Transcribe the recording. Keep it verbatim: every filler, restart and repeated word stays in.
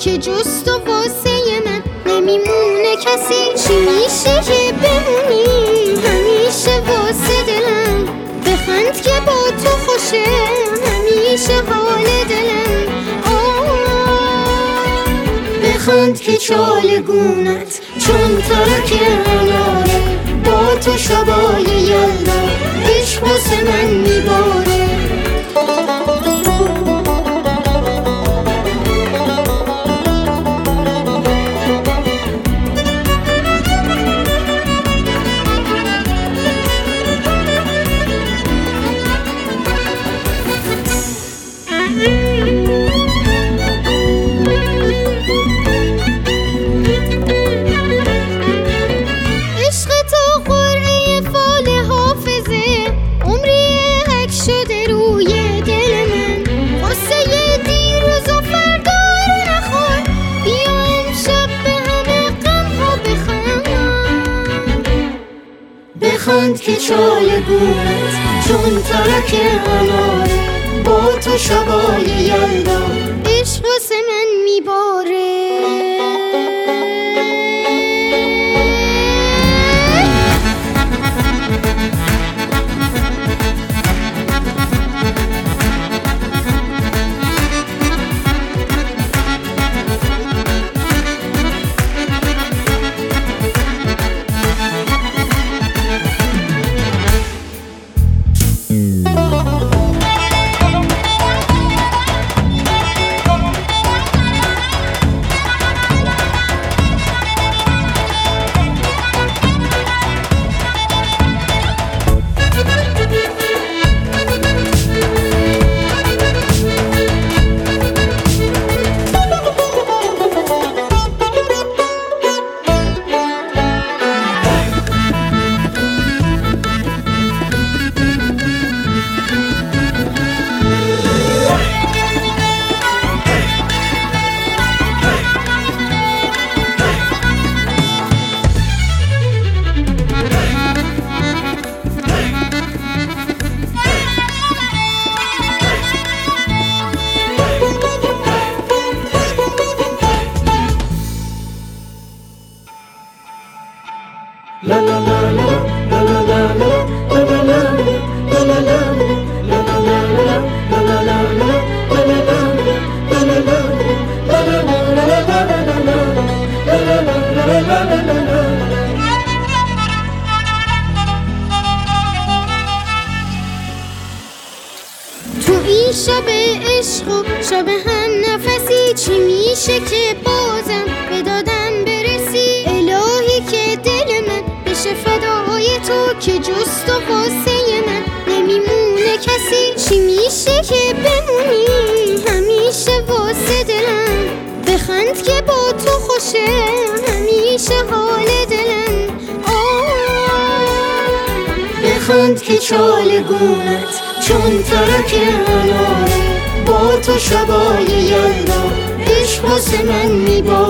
که جست و واسه من نمیمونه کسی. چی میشه که بمونی همیشه واسه دلم، بخند که با تو خوشه همیشه حال دلم. بخند که چالگونت چون ترک اناره، با تو شبای یلدا عشق واسه من میباره. بخند که چالگونت چون ترک اناره، با تو شبای یلدا عشق واسه من میباره. La la la la la la la la la la la تو این شب عشق و شب هم نفسی، چی میشه که بازم به دادم برسی؟ الهی که دل من بشه فدای تو که جست و واسه من نمیمونه کسی. چی میشه که بمونی همیشه واسه دلم، بخند که با تو خوشه همیشه حال دلم. بخند که چالگونت چون ترک اناره، با تو شبای یلدا عشق واسه من میباره.